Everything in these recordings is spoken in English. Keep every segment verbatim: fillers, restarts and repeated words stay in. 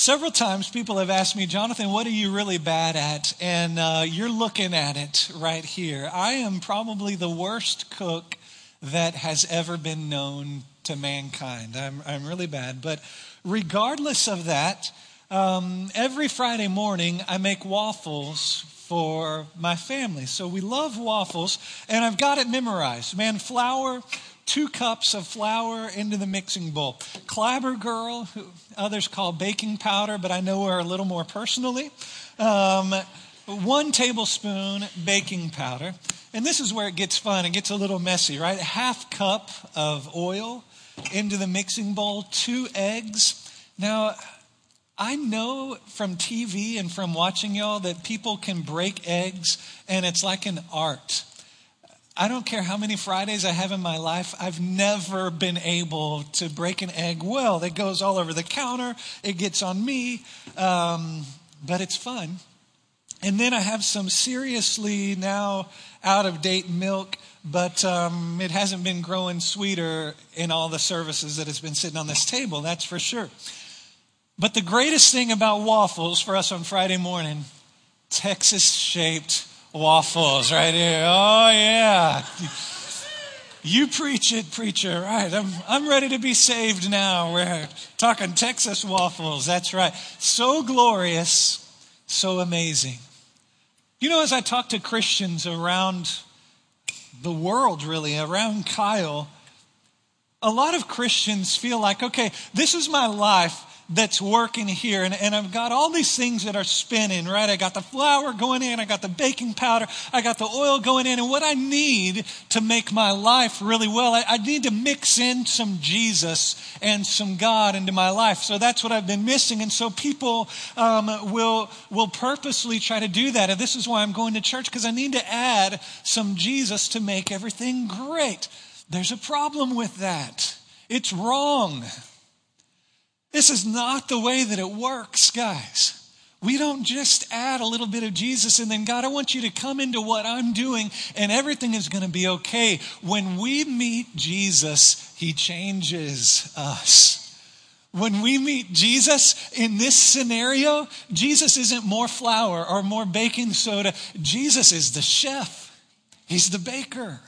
Several times people have asked me, Jonathan, what are you really bad at? And uh, you're looking at it right here. I am probably the worst cook that has ever been known to mankind. I'm, I'm really bad. But regardless of that, um, every Friday morning I make waffles for my family. So we love waffles, and I've got it memorized. Man, flour... Two cups of flour into the mixing bowl. Clabber Girl, who others call baking powder, but I know her a little more personally. Um, one tablespoon baking powder. And this is where it gets fun. It gets a little messy, right? Half cup of oil into the mixing bowl. Two eggs. Now, I know from T V and from watching y'all that people can break eggs, and it's like an art. I don't care how many Fridays I have in my life, I've never been able to break an egg well. It goes all over the counter. It gets on me, um, but it's fun. And then I have some seriously now out-of-date milk, but um, it hasn't been growing sweeter in all the services that it's been sitting on this table, that's for sure. But the greatest thing about waffles for us on Friday morning, Texas-shaped waffles right here. Oh, yeah. You preach it, preacher. Right. I'm, I'm ready to be saved now. We're talking Texas waffles. That's right. So glorious, so amazing. You know, as I talk to Christians around the world, really, around Kyle, a lot of Christians feel like, okay, this is my life that's working here. And, and I've got all these things that are spinning, right? I got the flour going in. I got the baking powder. I got the oil going in. And what I need to make my life really well, I, I need to mix in some Jesus and some God into my life. So that's what I've been missing. And so people um, will, will purposely try to do that. And this is why I'm going to church, because I need to add some Jesus to make everything great. There's a problem with that. It's wrong. This is not the way that it works, guys. We don't just add a little bit of Jesus and then, God, I want you to come into what I'm doing and everything is going to be okay. When we meet Jesus, he changes us. When we meet Jesus in this scenario, Jesus isn't more flour or more baking soda. Jesus is the chef. He's the baker.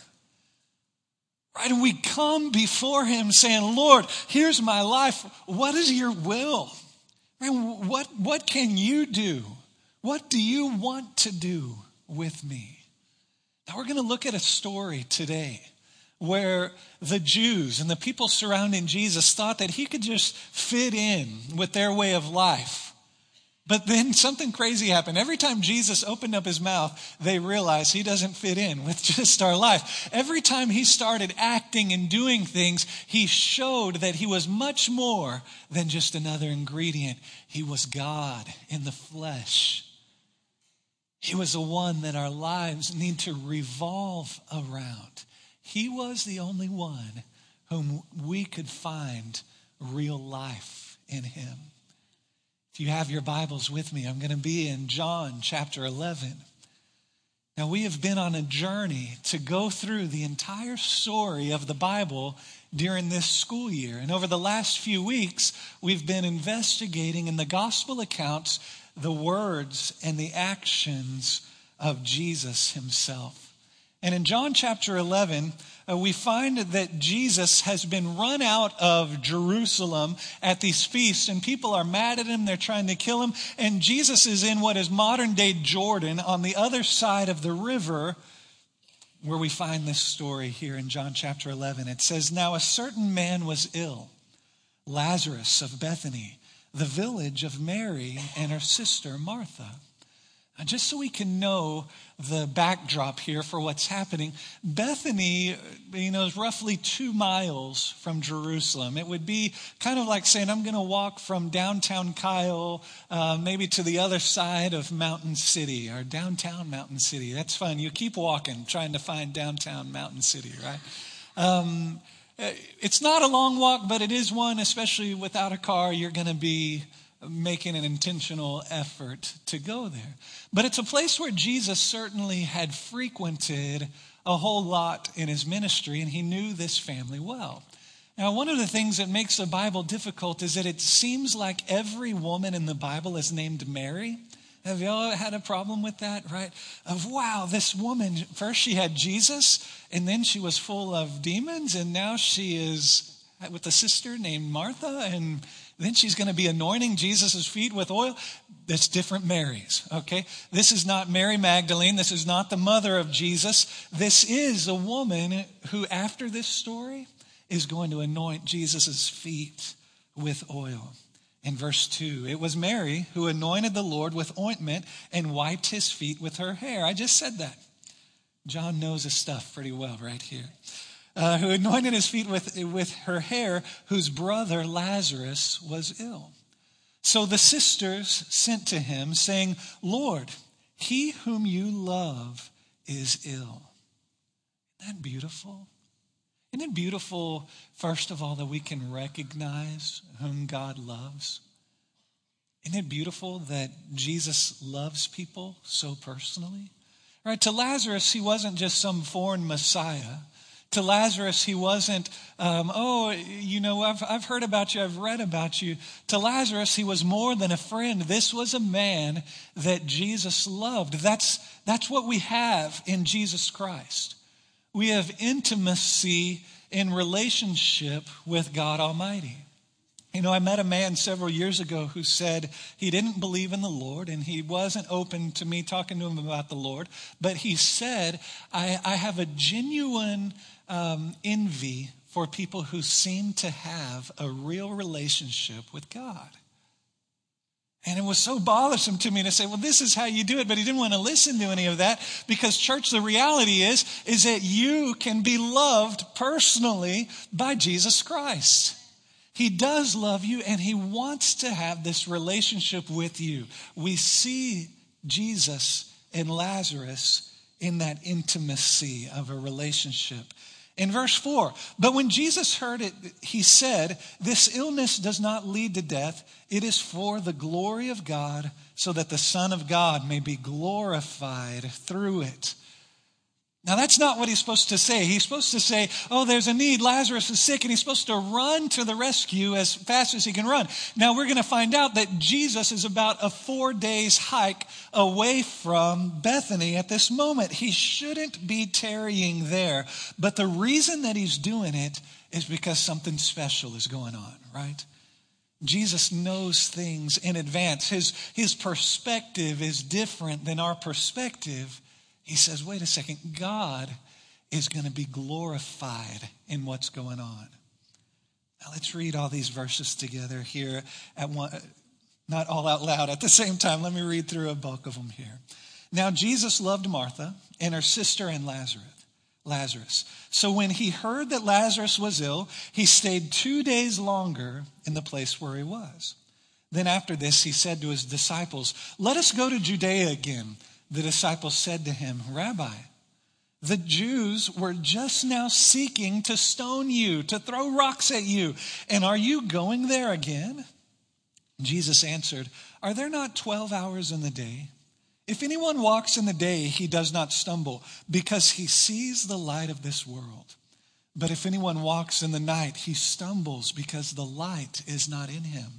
Right? And we come before him saying, Lord, here's my life. What is your will? Right? What, what can you do? What do you want to do with me? Now we're going to look at a story today where the Jews and the people surrounding Jesus thought that he could just fit in with their way of life. But then something crazy happened. Every time Jesus opened up his mouth, they realized he doesn't fit in with just our life. Every time he started acting and doing things, he showed that he was much more than just another ingredient. He was God in the flesh. He was the one that our lives need to revolve around. He was the only one whom we could find real life in him. If you have your Bibles with me, I'm going to be in John chapter eleven. Now, we have been on a journey to go through the entire story of the Bible during this school year. And over the last few weeks, we've been investigating in the gospel accounts the words and the actions of Jesus himself. And in John chapter eleven, uh, we find that Jesus has been run out of Jerusalem at these feasts, and people are mad at him. They're trying to kill him. And Jesus is in what is modern day Jordan on the other side of the river, where we find this story here in John chapter eleven. It says, now a certain man was ill, Lazarus of Bethany, the village of Mary and her sister Martha. Now, just so we can know the backdrop here for what's happening, Bethany, you know, is roughly two miles from Jerusalem. It would be kind of like saying, I'm going to walk from downtown Kyle, uh, maybe to the other side of Mountain City, or downtown Mountain City. That's fun. You keep walking, trying to find downtown Mountain City, right? Um, it's not a long walk, but it is one, especially without a car. You're going to be making an intentional effort to go there. But it's a place where Jesus certainly had frequented a whole lot in his ministry, and he knew this family well. Now, one of the things that makes the Bible difficult is that it seems like every woman in the Bible is named Mary. Have y'all had a problem with that, right? Of, wow, this woman, first she had Jesus, and then she was full of demons, and now she is with a sister named Martha, and then she's going to be anointing Jesus' feet with oil. That's different Marys, okay? This is not Mary Magdalene. This is not the mother of Jesus. This is a woman who, after this story, is going to anoint Jesus' feet with oil. In verse two, it was Mary who anointed the Lord with ointment and wiped his feet with her hair. I just said that. John knows his stuff pretty well right here. Uh, who anointed his feet with, with her hair, whose brother Lazarus was ill. So the sisters sent to him, saying, Lord, he whom you love is ill. Isn't that beautiful? Isn't it beautiful, first of all, that we can recognize whom God loves? Isn't it beautiful that Jesus loves people so personally? Right? To Lazarus, he wasn't just some foreign Messiah. To Lazarus, he wasn't, um, oh, you know, I've, I've heard about you, I've read about you. To Lazarus, he was more than a friend. This was a man that Jesus loved. That's, that's what we have in Jesus Christ. We have intimacy in relationship with God Almighty. You know, I met a man several years ago who said he didn't believe in the Lord and he wasn't open to me talking to him about the Lord. But he said, I, I have a genuine um, envy for people who seem to have a real relationship with God. And it was so bothersome to me to say, well, this is how you do it. But he didn't want to listen to any of that because, church, the reality is, is that you can be loved personally by Jesus Christ. He does love you and he wants to have this relationship with you. We see Jesus and Lazarus in that intimacy of a relationship. In verse four, but when Jesus heard it, he said, this illness does not lead to death. It is for the glory of God, so that the Son of God may be glorified through it. Now, that's not what he's supposed to say. He's supposed to say, oh, there's a need. Lazarus is sick, and he's supposed to run to the rescue as fast as he can run. Now, we're going to find out that Jesus is about a four days hike away from Bethany at this moment. He shouldn't be tarrying there. But the reason that he's doing it is because something special is going on, right? Jesus knows things in advance. His, his perspective is different than our perspective. He says, wait a second, God is going to be glorified in what's going on. Now let's read all these verses together here at one, not all out loud at the same time. Let me read through a bulk of them here. Now Jesus loved Martha and her sister and Lazarus. Lazarus. So when he heard that Lazarus was ill, he stayed two days longer in the place where he was. Then after this, he said to his disciples, let us go to Judea again. The disciples said to him, Rabbi, the Jews were just now seeking to stone you, to throw rocks at you. And are you going there again? Jesus answered, are there not twelve hours in the day? If anyone walks in the day, he does not stumble, because he sees the light of this world. But if anyone walks in the night, he stumbles, because the light is not in him.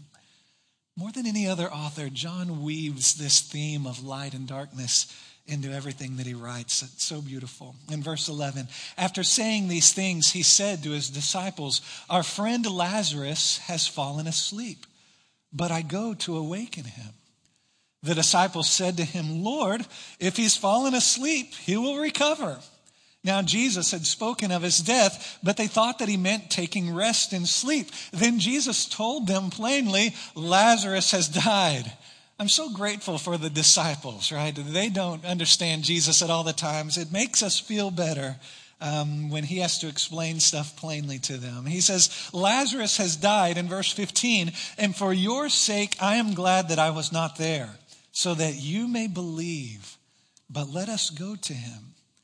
More than any other author, John weaves this theme of light and darkness into everything that he writes. It's so beautiful. In verse eleven, after saying these things, he said to his disciples, our friend Lazarus has fallen asleep, but I go to awaken him. The disciples said to him, Lord, if he's fallen asleep, he will recover. Now Jesus had spoken of his death, but they thought that he meant taking rest and sleep. Then Jesus told them plainly, Lazarus has died. I'm so grateful for the disciples, right? They don't understand Jesus at all the times. It makes us feel better um, when he has to explain stuff plainly to them. He says, Lazarus has died in verse fifteen, and for your sake I am glad that I was not there, so that you may believe. But let us go to him.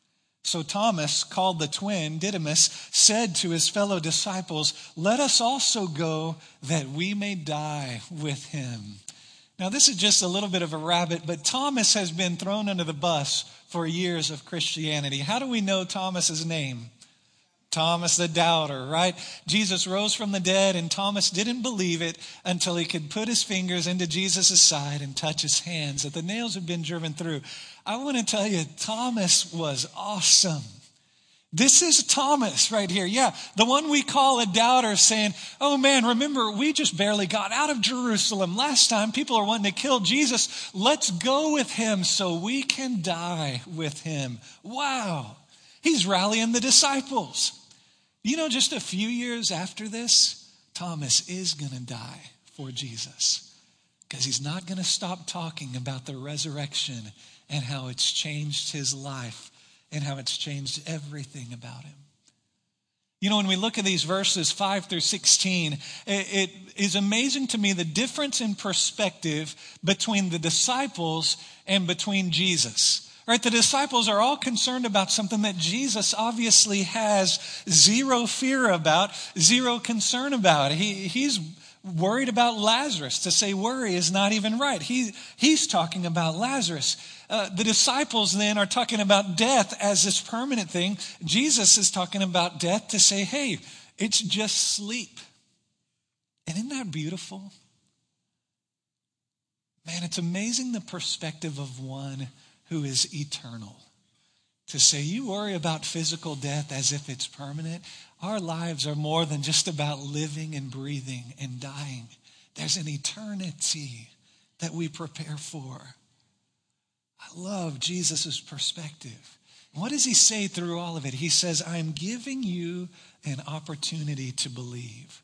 So Thomas, called the twin, Didymus, said to his fellow disciples, let us also go that we may die with him. Now this is just a little bit of a rabbit, but Thomas has been thrown under the bus for years of Christianity. How do we know Thomas's name? Thomas the doubter, right? Jesus rose from the dead, and Thomas didn't believe it until he could put his fingers into Jesus' side and touch his hands, that the nails had been driven through. I want to tell you, Thomas was awesome. This is Thomas right here. Yeah, the one we call a doubter, saying, oh man, remember, we just barely got out of Jerusalem last time. People are wanting to kill Jesus. Let's go with him so we can die with him. Wow. He's rallying the disciples. You know, just a few years after this, Thomas is going to die for Jesus, because he's not going to stop talking about the resurrection and how it's changed his life and how it's changed everything about him. You know, when we look at these verses five through sixteen, it is amazing to me the difference in perspective between the disciples and between Jesus. Right? The disciples are all concerned about something that Jesus obviously has zero fear about, zero concern about. He, he's worried about Lazarus. To say worry is not even right. He, he's talking about Lazarus. Uh, the disciples then are talking about death as this permanent thing. Jesus is talking about death to say, hey, it's just sleep. And isn't that beautiful? Man, it's amazing the perspective of one who is eternal. To say you worry about physical death as if it's permanent. Our lives are more than just about living and breathing and dying. There's an eternity that we prepare for. I love Jesus' perspective. What does he say through all of it? He says, I'm giving you an opportunity to believe.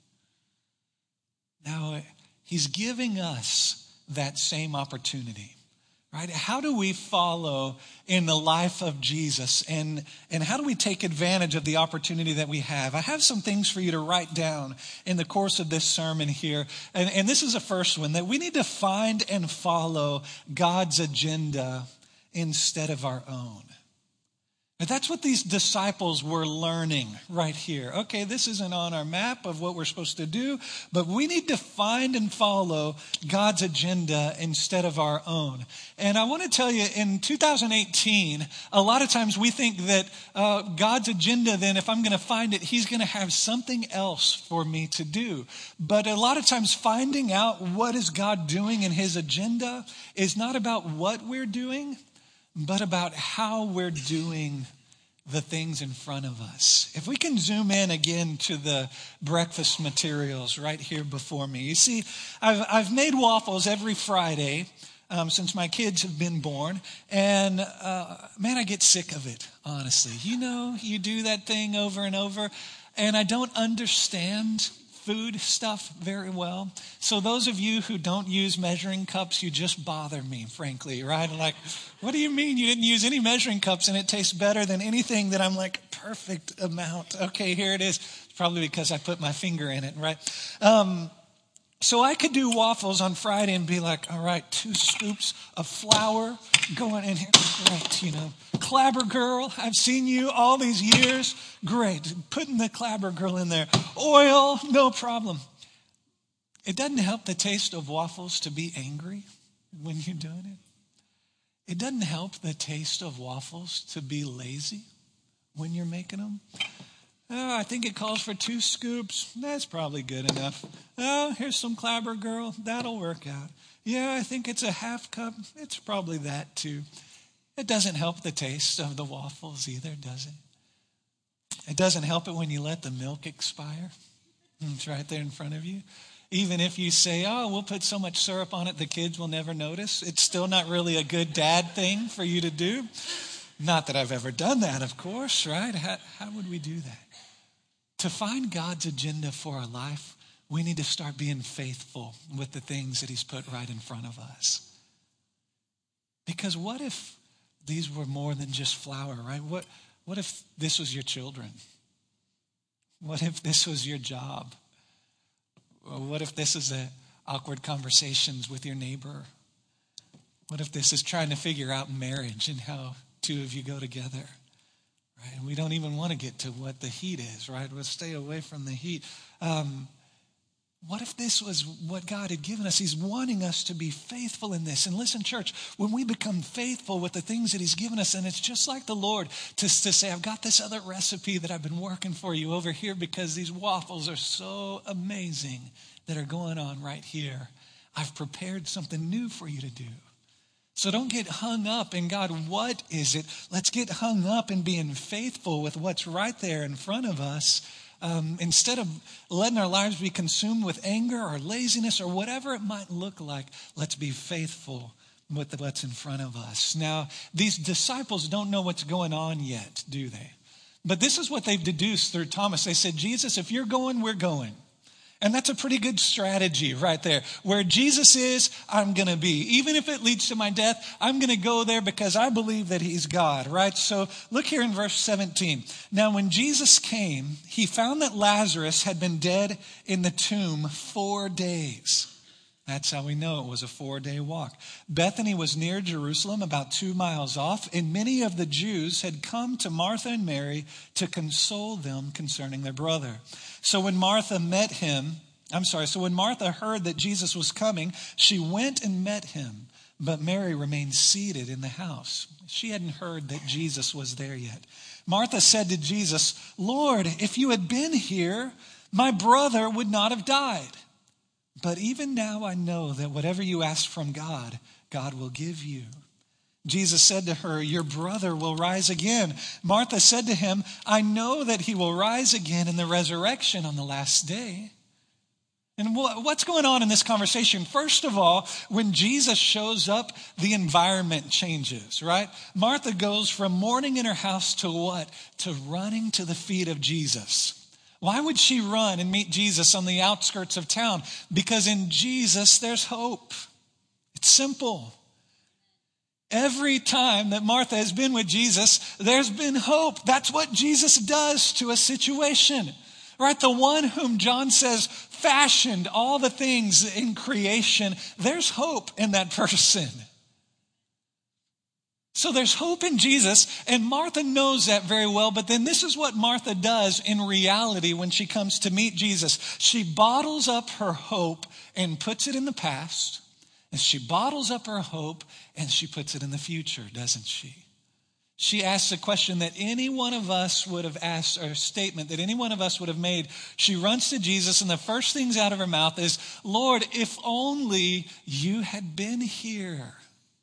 Now, he's giving us that same opportunity. Right? How do we follow in the life of Jesus, and, and how do we take advantage of the opportunity that we have? I have some things for you to write down in the course of this sermon here. And, and this is the first one, that we need to find and follow God's agenda instead of our own. And that's what these disciples were learning right here. Okay, this isn't on our map of what we're supposed to do, but we need to find and follow God's agenda instead of our own. And I want to tell you, in two thousand eighteen, a lot of times we think that uh, God's agenda, then if I'm going to find it, he's going to have something else for me to do. But a lot of times finding out what is God doing in his agenda is not about what we're doing, but about how we're doing the things in front of us. If we can zoom in again to the breakfast materials right here before me. You see, I've, I've made waffles every Friday um, since my kids have been born. And uh, man, I get sick of it, honestly. You know, you do that thing over and over, and I don't understand food stuff very well. So those of you who don't use measuring cups, you just bother me, frankly, right? I'm like, what do you mean you didn't use any measuring cups and it tastes better than anything that I'm like, perfect amount. Okay, here it is. It's probably because I put my finger in it, right? Um, so I could do waffles on Friday and be like, all right, two scoops of flour going in here. Great, you know. Clabber Girl, I've seen you all these years. Great, putting the Clabber Girl in there. Oil, no problem. It doesn't help the taste of waffles to be angry when you're doing it. It doesn't help the taste of waffles to be lazy when you're making them. Oh, I think it calls for two scoops. That's probably good enough. Oh, here's some Clabber Girl. That'll work out. Yeah, I think it's a half cup. It's probably that too. It doesn't help the taste of the waffles either, does it? It doesn't help it when you let the milk expire. It's right there in front of you. Even if you say, oh, we'll put so much syrup on it the kids will never notice, it's still not really a good dad thing for you to do. Not that I've ever done that, of course, right? How, how would we do that? To find God's agenda for our life, we need to start being faithful with the things that he's put right in front of us. Because what if these were more than just flour, right? What, what if this was your children? What if this was your job? Or what if this is the awkward conversations with your neighbor? What if this is trying to figure out marriage and how two of you go together? Right? And we don't even want to get to what the heat is, right? We'll stay away from the heat. Um, What if this was what God had given us? He's wanting us to be faithful in this. And listen, church, when we become faithful with the things that he's given us, and it's just like the Lord to, to say, I've got this other recipe that I've been working for you over here because these waffles are so amazing that are going on right here. I've prepared something new for you to do. So don't get hung up in God, what is it? Let's get hung up in being faithful with what's right there in front of us. Um, instead of letting our lives be consumed with anger or laziness or whatever it might look like, let's be faithful with what's in front of us. Now, these disciples don't know what's going on yet, do they? But this is what they've deduced through Thomas. They said, Jesus, if you're going, we're going. And that's a pretty good strategy right there. Where Jesus is, I'm going to be. Even if it leads to my death, I'm going to go there because I believe that he's God, right? So look here in verse seventeen. Now, when Jesus came, he found that Lazarus had been dead in the tomb four days. That's how we know it was a four-day walk. Bethany was near Jerusalem, about two miles off, and many of the Jews had come to Martha and Mary to console them concerning their brother. So when Martha met him, I'm sorry, so when Martha heard that Jesus was coming, she went and met him, but Mary remained seated in the house. She hadn't heard that Jesus was there yet. Martha said to Jesus, Lord, if you had been here, my brother would not have died. But even now I know that whatever you ask from God, God will give you. Jesus said to her, your brother will rise again. Martha said to him, I know that he will rise again in the resurrection on the last day. And what's going on in this conversation? First of all, when Jesus shows up, the environment changes, right? Martha goes from mourning in her house to what? To running to the feet of Jesus. Why would she run and meet Jesus on the outskirts of town? Because in Jesus, there's hope. It's simple. Every time that Martha has been with Jesus, there's been hope. That's what Jesus does to a situation, right? The one whom John says fashioned all the things in creation, there's hope in that person. So there's hope in Jesus, and Martha knows that very well, but then this is what Martha does in reality when she comes to meet Jesus. She bottles up her hope and puts it in the past, and she bottles up her hope and she puts it in the future, doesn't she? She asks a question that any one of us would have asked, or a statement that any one of us would have made. She runs to Jesus, and the first things out of her mouth is, Lord, if only you had been here.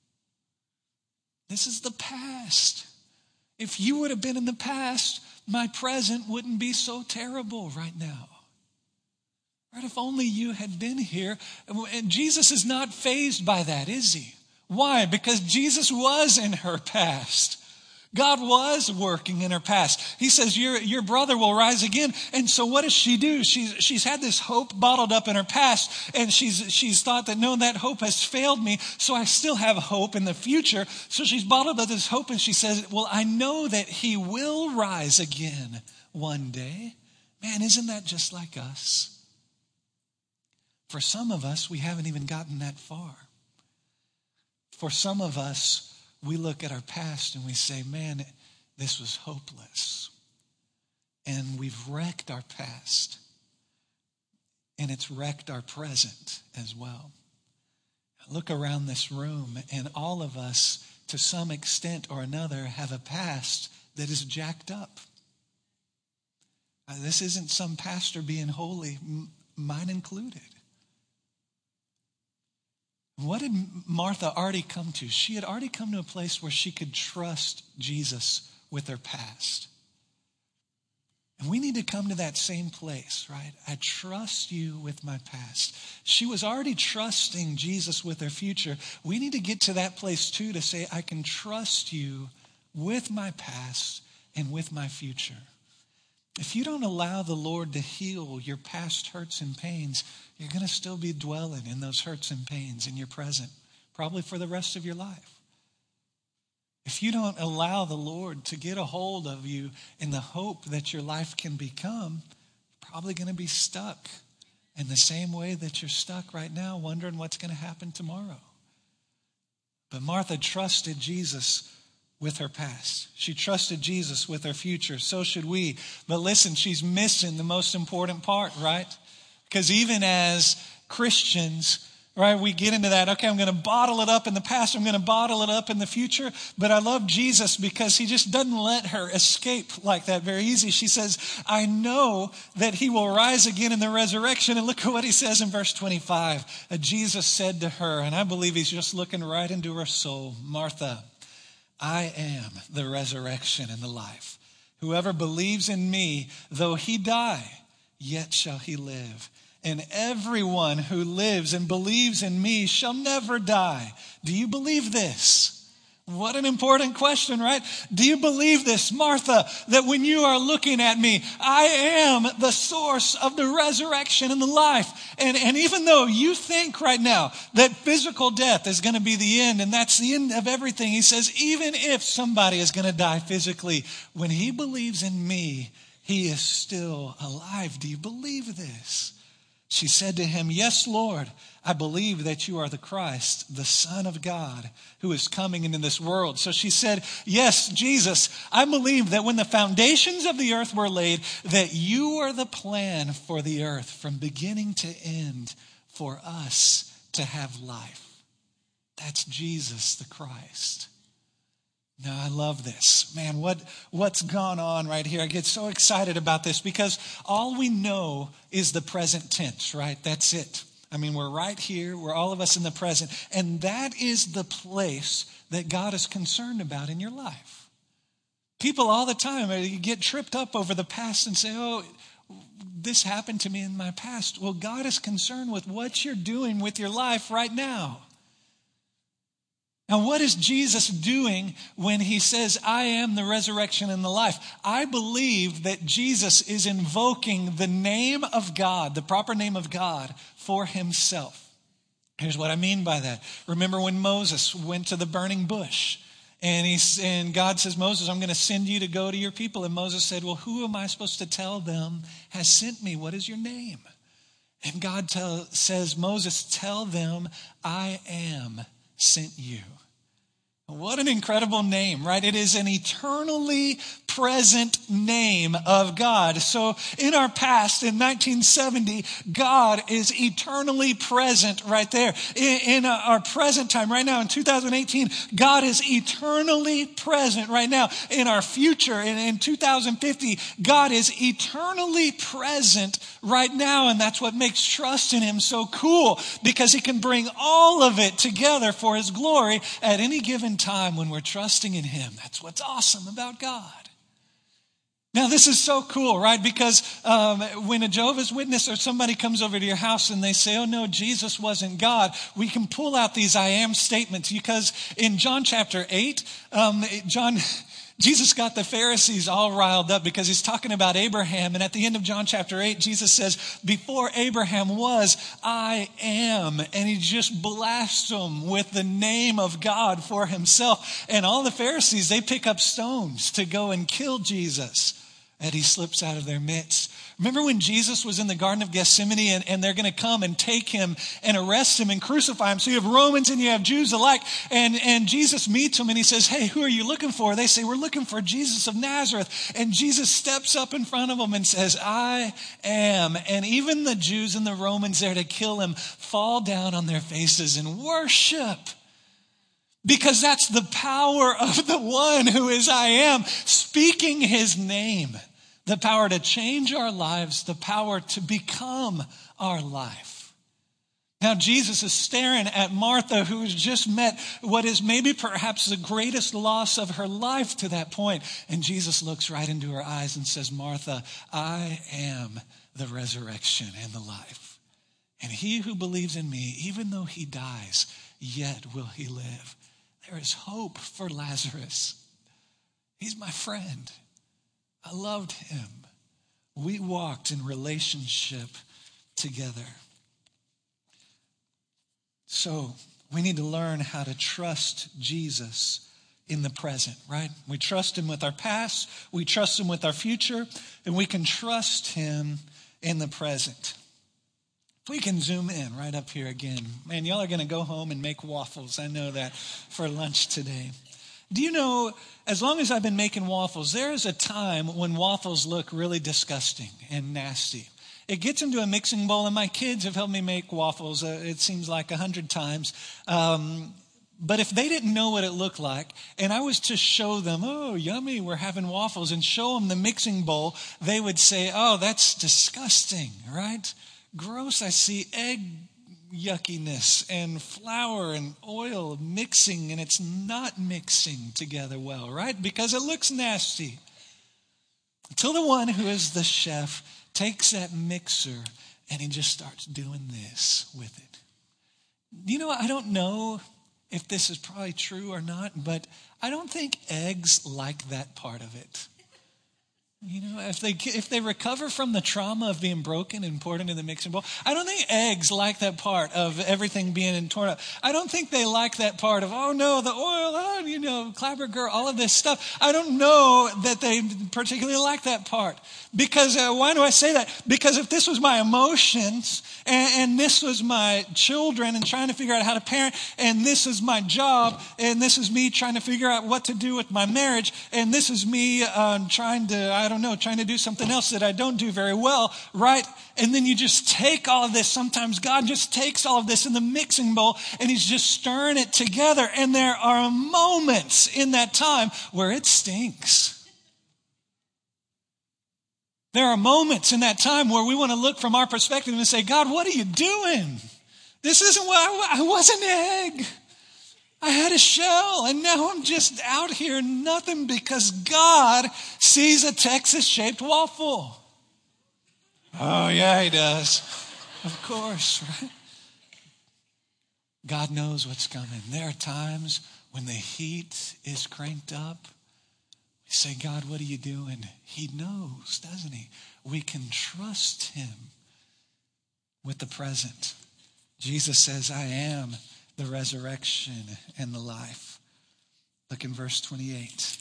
This is the past. If you would have been in the past, my present wouldn't be so terrible right now. Right? If only you had been here. And Jesus is not fazed by that, is he? Why? Because Jesus was in her past. God was working in her past. He says, your, your brother will rise again. And so what does she do? She's, she's had this hope bottled up in her past, and she's, she's thought that, no, that hope has failed me, so I still have hope in the future. So she's bottled up this hope, and she says, well, I know that he will rise again one day. Man, isn't that just like us? For some of us, we haven't even gotten that far. For some of us, we look at our past and we say, man, this was hopeless. And we've wrecked our past. And it's wrecked our present as well. Look around this room, and all of us, to some extent or another, have a past that is jacked up. Uh, this isn't some pastor being holy, m- mine included. What did Martha already come to? She had already come to a place where she could trust Jesus with her past. And we need to come to that same place, right? I trust you with my past. She was already trusting Jesus with her future. We need to get to that place too, to say, I can trust you with my past and with my future. If you don't allow the Lord to heal your past hurts and pains, you're going to still be dwelling in those hurts and pains in your present, probably for the rest of your life. If you don't allow the Lord to get a hold of you in the hope that your life can become, you're probably going to be stuck in the same way that you're stuck right now, wondering what's going to happen tomorrow. But Martha trusted Jesus with her past. She trusted Jesus with her future. So should we. But listen, she's missing the most important part, right? Because even as Christians, right, we get into that, okay, I'm going to bottle it up in the past, I'm going to bottle it up in the future. But I love Jesus because he just doesn't let her escape like that very easy. She says, I know that he will rise again in the resurrection. And look at what he says in verse twenty-five. Uh, Jesus said to her, and I believe he's just looking right into her soul, Martha, I am the resurrection and the life. Whoever believes in me, though he die, yet shall he live. And everyone who lives and believes in me shall never die. Do you believe this? What an important question, right? Do you believe this, Martha, that when you are looking at me, I am the source of the resurrection and the life? And, and even though you think right now that physical death is going to be the end and that's the end of everything, he says, even if somebody is going to die physically, when he believes in me, he is still alive. Do you believe this? She said to him, yes, Lord, I believe that you are the Christ, the Son of God, who is coming into this world. So she said, yes, Jesus, I believe that when the foundations of the earth were laid, that you are the plan for the earth from beginning to end for us to have life. That's Jesus, the Christ. Now, I love this. Man, what, what's gone on right here? I get so excited about this because all we know is the present tense, right? That's it. I mean, we're right here. We're all of us in the present. And that is the place that God is concerned about in your life. People all the time, you get tripped up over the past and say, oh, this happened to me in my past. Well, God is concerned with what you're doing with your life right now. Now, what is Jesus doing when he says, I am the resurrection and the life? I believe that Jesus is invoking the name of God, the proper name of God, for himself. Here's what I mean by that. Remember when Moses went to the burning bush and, he, and God says, Moses, I'm going to send you to go to your people. And Moses said, well, who am I supposed to tell them has sent me? What is your name? And God tell, says, Moses, tell them I am sent you. What an incredible name, right? It is an eternally present name of God. So in our past, in nineteen seventy, God is eternally present right there. In, in our present time, right now in two thousand eighteen, God is eternally present right now. In our future, in, in two thousand fifty, God is eternally present right now. And that's what makes trust in him so cool, because he can bring all of it together for his glory at any given time when we're trusting in him. That's what's awesome about God. Now, this is so cool, right? Because um, when a Jehovah's Witness or somebody comes over to your house and they say, oh, no, Jesus wasn't God, we can pull out these I am statements. Because in John chapter eight, um, John... Jesus got the Pharisees all riled up because he's talking about Abraham. And at the end of John chapter eight, Jesus says, before Abraham was, I am. And he just blasts them with the name of God for himself. And all the Pharisees, they pick up stones to go and kill Jesus. And he slips out of their midst. Remember when Jesus was in the Garden of Gethsemane and, and they're going to come and take him and arrest him and crucify him. So you have Romans and you have Jews alike. And, and Jesus meets them and he says, hey, who are you looking for? They say, we're looking for Jesus of Nazareth. And Jesus steps up in front of them and says, I am. And even the Jews and the Romans there to kill him fall down on their faces and worship. Because that's the power of the one who is I am, speaking his name. The power to change our lives, the power to become our life. Now, Jesus is staring at Martha, who has just met what is maybe perhaps the greatest loss of her life to that point. And Jesus looks right into her eyes and says, Martha, I am the resurrection and the life. And he who believes in me, even though he dies, yet will he live. There is hope for Lazarus. He's my friend. I loved him. We walked in relationship together. So we need to learn how to trust Jesus in the present, right? We trust him with our past, we trust him with our future, and we can trust him in the present. If we can zoom in right up here again. Man, y'all are going to go home and make waffles. I know that for lunch today. Do you know, as long as I've been making waffles, there is a time when waffles look really disgusting and nasty. It gets into a mixing bowl, and my kids have helped me make waffles, uh, it seems like a hundred times. Um, but if they didn't know what it looked like, and I was to show them, oh, yummy, we're having waffles, and show them the mixing bowl, they would say, oh, that's disgusting, right? Gross, I see egg yuckiness and flour and oil mixing, and it's not mixing together well, right? Because it looks nasty. Until the one who is the chef takes that mixer and he just starts doing this with it. You know, I don't know if this is probably true or not, but I don't think eggs like that part of it. You know, if they if they recover from the trauma of being broken and poured into the mixing bowl, I don't think eggs like that part of everything being torn up. I don't think they like that part of, oh no, the oil, oh, you know, clabber girl, all of this stuff. I don't know that they particularly like that part. Because, uh, why do I say that? Because if this was my emotions and, and this was my children and trying to figure out how to parent, and this is my job, and this is me trying to figure out what to do with my marriage, and this is me um, trying to, I don't know, trying to do something else that I don't do very well, right? And then you just take all of this. Sometimes God just takes all of this in the mixing bowl and he's just stirring it together. And there are moments in that time where it stinks. There are moments in that time where we want to look from our perspective and say, God, what are you doing? This isn't what I, I was an egg. I had a shell, and now I'm just out here, nothing, because God sees a Texas-shaped waffle. Oh, yeah, he does. Of course, right? God knows what's coming. There are times when the heat is cranked up. We say, God, what are you doing? He knows, doesn't he? We can trust him with the present. Jesus says, I am the resurrection and the life. Look in verse twenty-eight.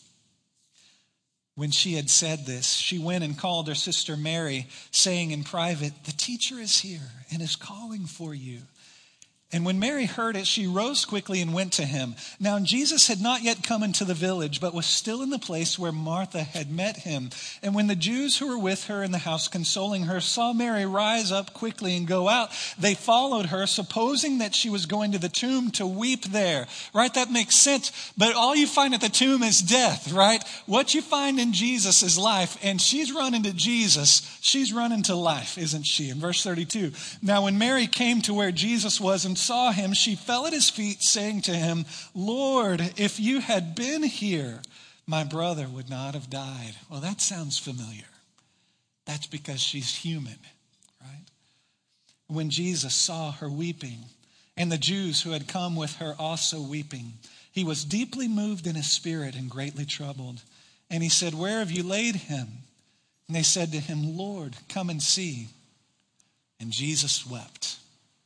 When she had said this, she went and called her sister Mary, saying in private, the teacher is here and is calling for you. And when Mary heard it, she rose quickly and went to him. Now Jesus had not yet come into the village, but was still in the place where Martha had met him. And when the Jews who were with her in the house consoling her saw Mary rise up quickly and go out, they followed her, supposing that she was going to the tomb to weep there. Right? That makes sense. But all you find at the tomb is death, right? What you find in Jesus is life. And she's running to Jesus. She's running to life, isn't she? In verse thirty-two. Now when Mary came to where Jesus was and saw him, she fell at his feet, saying to him, Lord, if you had been here, my brother would not have died. Well, that sounds familiar. That's because she's human, right? When Jesus saw her weeping, and the Jews who had come with her also weeping, he was deeply moved in his spirit and greatly troubled. And he said, where have you laid him? And they said to him, Lord, come and see. And Jesus wept.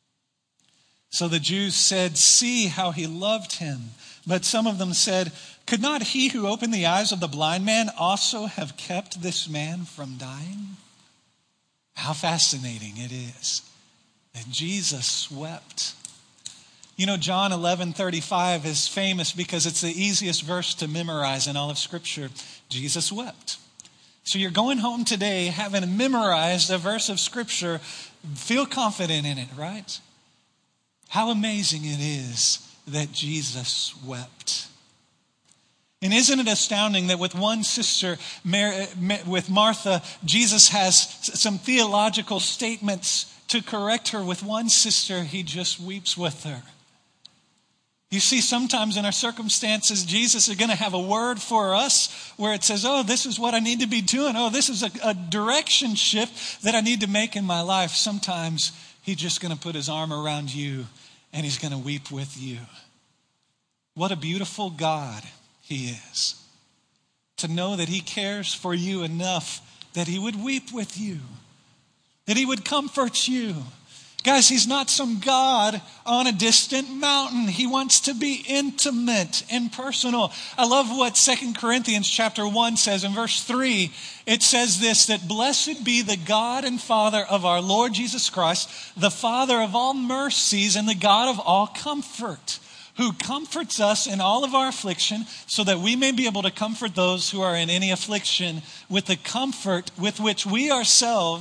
So the Jews said, see how he loved him. But some of them said, could not he who opened the eyes of the blind man also have kept this man from dying? How fascinating it is that Jesus wept. You know, John eleven thirty-five is famous because it's the easiest verse to memorize in all of Scripture. Jesus wept. So you're going home today having memorized a verse of Scripture. Feel confident in it, right? How amazing it is that Jesus wept. And isn't it astounding that with one sister, Mary, with Martha, Jesus has some theological statements to correct her. With one sister, he just weeps with her. You see, sometimes in our circumstances, Jesus is going to have a word for us where it says, oh, this is what I need to be doing. Oh, this is a, a direction shift that I need to make in my life. Sometimes he's just going to put his arm around you and he's going to weep with you. What a beautiful God he is. To know that he cares for you enough that he would weep with you. That he would comfort you. Guys, he's not some God on a distant mountain. He wants to be intimate and personal. I love what Second Corinthians chapter one says in verse three. It says this, that blessed be the God and Father of our Lord Jesus Christ, the Father of all mercies and the God of all comfort, who comforts us in all of our affliction so that we may be able to comfort those who are in any affliction with the comfort with which we ourselves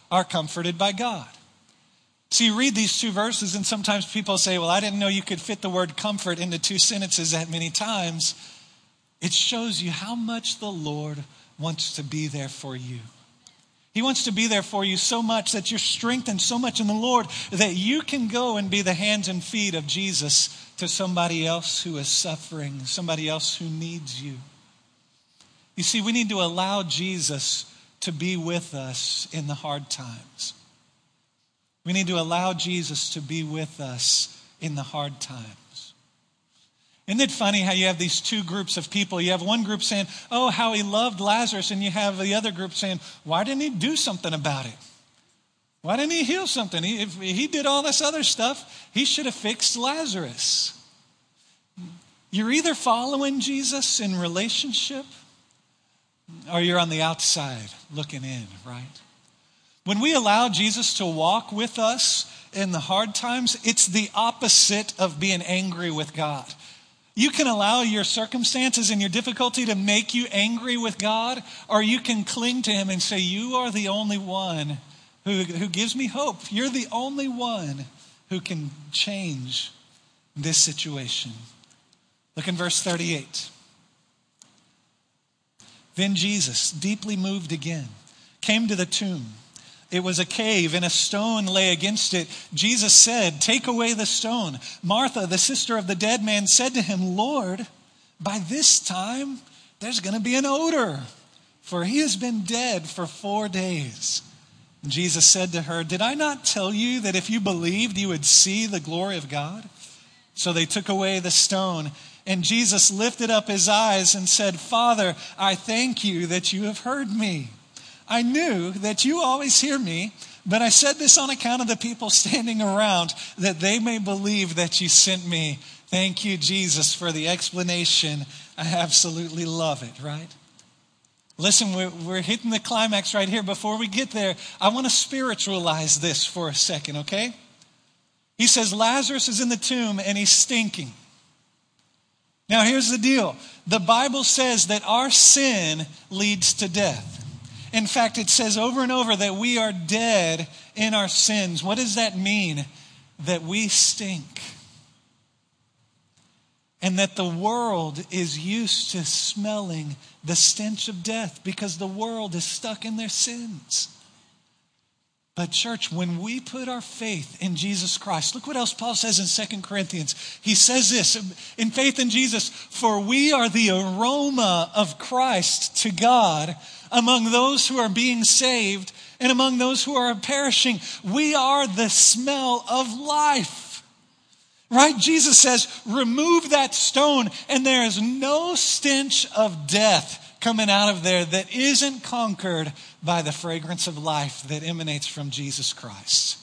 are comforted by God. So you read these two verses and sometimes people say, well, I didn't know you could fit the word comfort into two sentences that many times. It shows you how much the Lord wants to be there for you. He wants to be there for you so much that you're strengthened so much in the Lord that you can go and be the hands and feet of Jesus to somebody else who is suffering, somebody else who needs you. You see, we need to allow Jesus to be with us in the hard times. We need to allow Jesus to be with us in the hard times. Isn't it funny how you have these two groups of people? You have one group saying, oh, how he loved Lazarus. And you have the other group saying, why didn't he do something about it? Why didn't he heal something? He, if he did all this other stuff, he should have fixed Lazarus. You're either following Jesus in relationship or you're on the outside looking in, right? When we allow Jesus to walk with us in the hard times, it's the opposite of being angry with God. You can allow your circumstances and your difficulty to make you angry with God, or you can cling to him and say, you are the only one who, who gives me hope. You're the only one who can change this situation. Look in verse thirty-eight. Then Jesus, deeply moved again, came to the tomb. It was a cave, and a stone lay against it. Jesus said, take away the stone. Martha, the sister of the dead man, said to him, Lord, by this time there's going to be an odor, for he has been dead for four days. And Jesus said to her, did I not tell you that if you believed, you would see the glory of God? So they took away the stone, and Jesus lifted up his eyes and said, Father, I thank you that you have heard me. I knew that you always hear me, but I said this on account of the people standing around, that they may believe that you sent me. Thank you, Jesus, for the explanation. I absolutely love it, right? Listen, we're, we're hitting the climax right here. Before we get there, I want to spiritualize this for a second, okay? He says Lazarus is in the tomb and he's stinking. Now, here's the deal. The Bible says that our sin leads to death. In fact, it says over and over that we are dead in our sins. What does that mean? That we stink. And that the world is used to smelling the stench of death because the world is stuck in their sins. But church, when we put our faith in Jesus Christ, look what else Paul says in Second Corinthians. He says this, in faith in Jesus, for we are the aroma of Christ to God among those who are being saved and among those who are perishing. We are the smell of life. Right? Jesus says, remove that stone and there is no stench of death coming out of there that isn't conquered by the fragrance of life that emanates from Jesus Christ.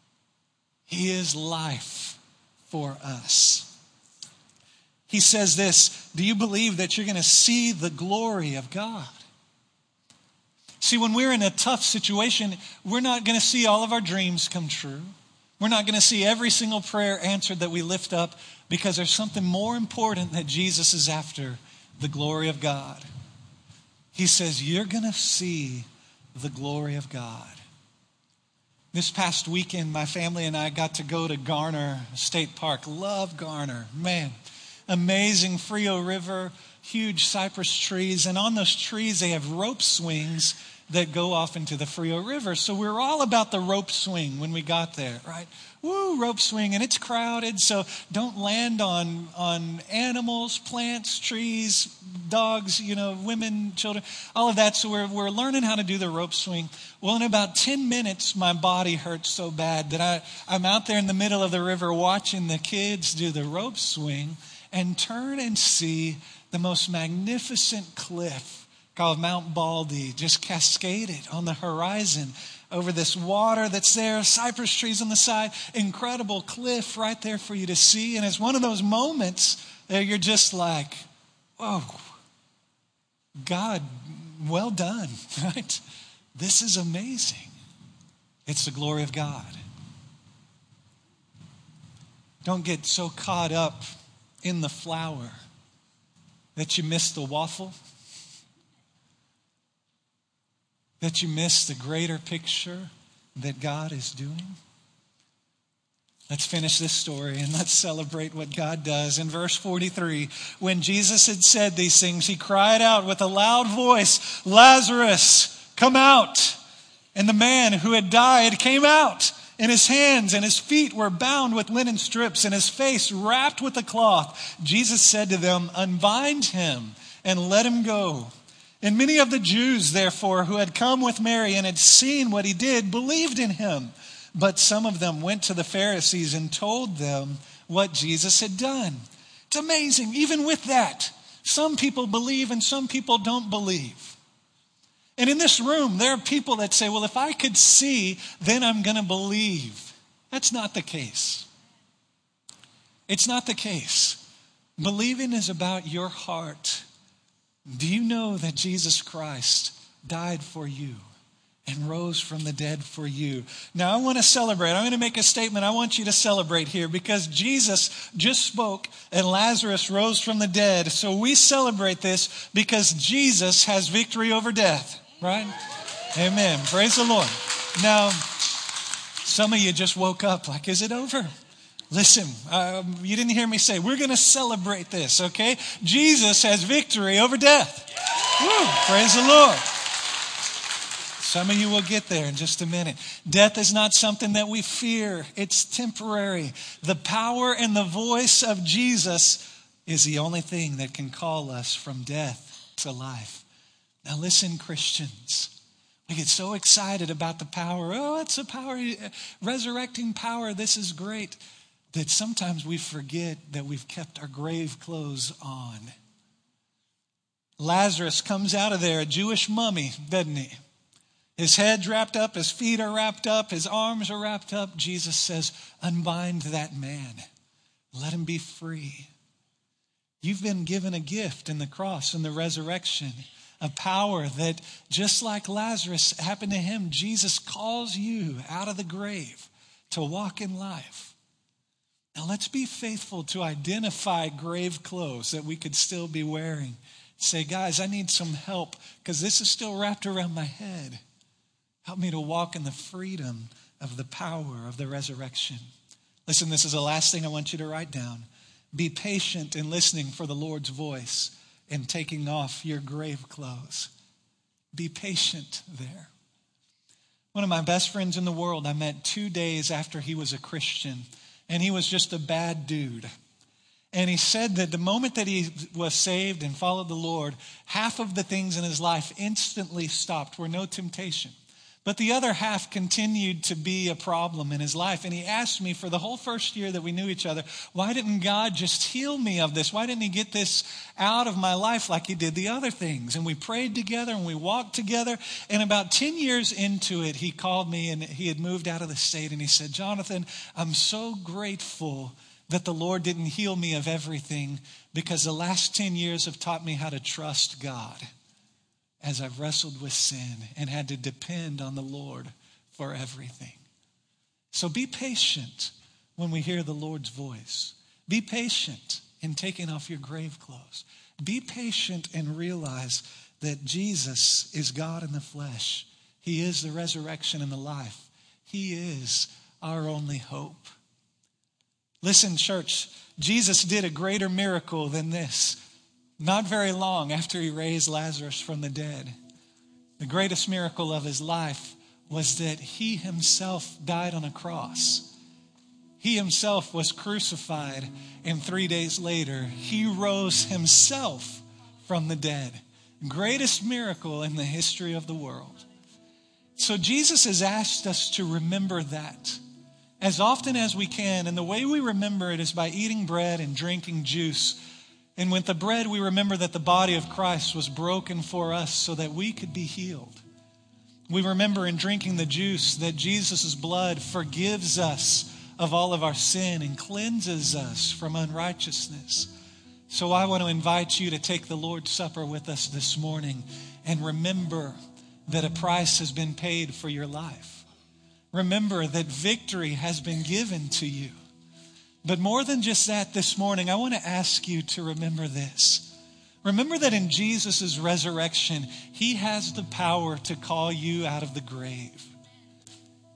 He is life for us. He says this, do you believe that you're going to see the glory of God? See, when we're in a tough situation, we're not going to see all of our dreams come true. We're not going to see every single prayer answered that we lift up because there's something more important that Jesus is after, the glory of God. He says, you're going to see the glory of God. This past weekend, my family and I got to go to Garner State Park. Love Garner. Man, amazing Frio River, huge cypress trees. And on those trees, they have rope swings that go off into the Frio River. So we were all about the rope swing when we got there, right? Woo, rope swing, and it's crowded, so don't land on, on animals, plants, trees, dogs, you know, women, children, all of that. So we're, we're learning how to do the rope swing. Well, in about ten minutes, my body hurts so bad that I, I'm out there in the middle of the river watching the kids do the rope swing and turn and see the most magnificent cliff called Mount Baldy, just cascaded on the horizon over this water that's there, cypress trees on the side, incredible cliff right there for you to see. And it's one of those moments that you're just like, whoa, God, well done, right? This is amazing. It's the glory of God. Don't get so caught up in the flower that you miss the waffle, that you miss the greater picture that God is doing? Let's finish this story and let's celebrate what God does. In verse forty-three, when Jesus had said these things, he cried out with a loud voice, "Lazarus, come out!" And the man who had died came out, and his hands and his feet were bound with linen strips, and his face wrapped with a cloth. Jesus said to them, "Unbind him and let him go." And many of the Jews, therefore, who had come with Mary and had seen what he did, believed in him. But some of them went to the Pharisees and told them what Jesus had done. It's amazing. Even with that, some people believe and some people don't believe. And in this room, there are people that say, well, if I could see, then I'm going to believe. That's not the case. It's not the case. Believing is about your heart. Do you know that Jesus Christ died for you and rose from the dead for you? Now, I want to celebrate. I'm going to make a statement. I want you to celebrate here because Jesus just spoke and Lazarus rose from the dead. So we celebrate this because Jesus has victory over death, right? Amen. Praise the Lord. Now, some of you just woke up like, is it over? Listen, um, you didn't hear me say, we're going to celebrate this, okay? Jesus has victory over death. Woo, praise the Lord. Some of you will get there in just a minute. Death is not something that we fear. It's temporary. The power and the voice of Jesus is the only thing that can call us from death to life. Now listen, Christians. We get so excited about the power. Oh, it's a power, resurrecting power. This is great. That sometimes we forget that we've kept our grave clothes on. Lazarus comes out of there, a Jewish mummy, doesn't he? His head's wrapped up, his feet are wrapped up, his arms are wrapped up. Jesus says, unbind that man. Let him be free. You've been given a gift in the cross and the resurrection, a power that just like Lazarus happened to him, Jesus calls you out of the grave to walk in life. Now let's be faithful to identify grave clothes that we could still be wearing. Say, guys, I need some help because this is still wrapped around my head. Help me to walk in the freedom of the power of the resurrection. Listen, this is the last thing I want you to write down. Be patient in listening for the Lord's voice and taking off your grave clothes. Be patient there. One of my best friends in the world, I met two days after he was a Christian. And he was just a bad dude. And he said that the moment that he was saved and followed the Lord, half of the things in his life instantly stopped, were no temptation. But the other half continued to be a problem in his life. And he asked me for the whole first year that we knew each other, why didn't God just heal me of this? Why didn't he get this out of my life like he did the other things? And we prayed together and we walked together. And about ten years into it, he called me and he had moved out of the state. And he said, Jonathan, I'm so grateful that the Lord didn't heal me of everything because the last ten years have taught me how to trust God as I've wrestled with sin and had to depend on the Lord for everything. So be patient when we hear the Lord's voice. Be patient in taking off your grave clothes. Be patient and realize that Jesus is God in the flesh. He is the resurrection and the life. He is our only hope. Listen, church, Jesus did a greater miracle than this. Not very long after he raised Lazarus from the dead, the greatest miracle of his life was that he himself died on a cross. He himself was crucified, and three days later, he rose himself from the dead. Greatest miracle in the history of the world. So Jesus has asked us to remember that as often as we can, and the way we remember it is by eating bread and drinking juice. And with the bread, we remember that the body of Christ was broken for us so that we could be healed. We remember in drinking the juice that Jesus' blood forgives us of all of our sin and cleanses us from unrighteousness. So I want to invite you to take the Lord's Supper with us this morning and remember that a price has been paid for your life. Remember that victory has been given to you. But more than just that this morning, I want to ask you to remember this. Remember that in Jesus' resurrection, he has the power to call you out of the grave.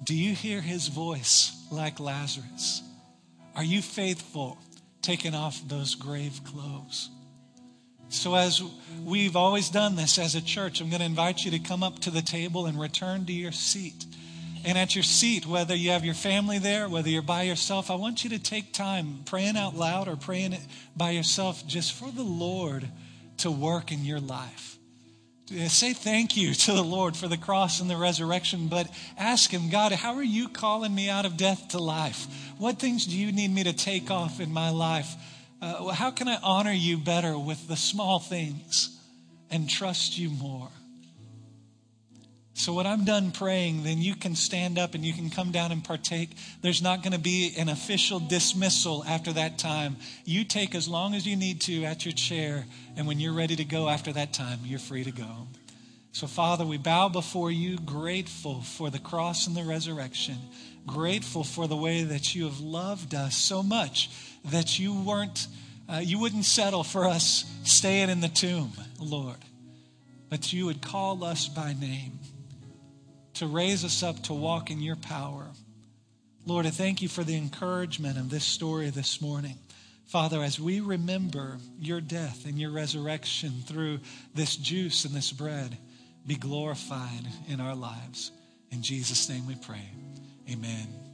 Do you hear his voice like Lazarus? Are you faithful, taking off those grave clothes? So as we've always done this as a church, I'm going to invite you to come up to the table and return to your seat. And at your seat, whether you have your family there, whether you're by yourself, I want you to take time praying out loud or praying it by yourself just for the Lord to work in your life. Say thank you to the Lord for the cross and the resurrection, but ask him, God, how are you calling me out of death to life? What things do you need me to take off in my life? Uh, how can I honor you better with the small things and trust you more? So when I'm done praying, then you can stand up and you can come down and partake. There's not going to be an official dismissal after that time. You take as long as you need to at your chair, and when you're ready to go after that time, you're free to go. So Father, we bow before you, grateful for the cross and the resurrection, grateful for the way that you have loved us so much that you weren't, uh, you wouldn't settle for us staying in the tomb, Lord, but you would call us by name, to raise us up to walk in your power. Lord, I thank you for the encouragement of this story this morning. Father, as we remember your death and your resurrection through this juice and this bread, be glorified in our lives. In Jesus' name we pray. Amen.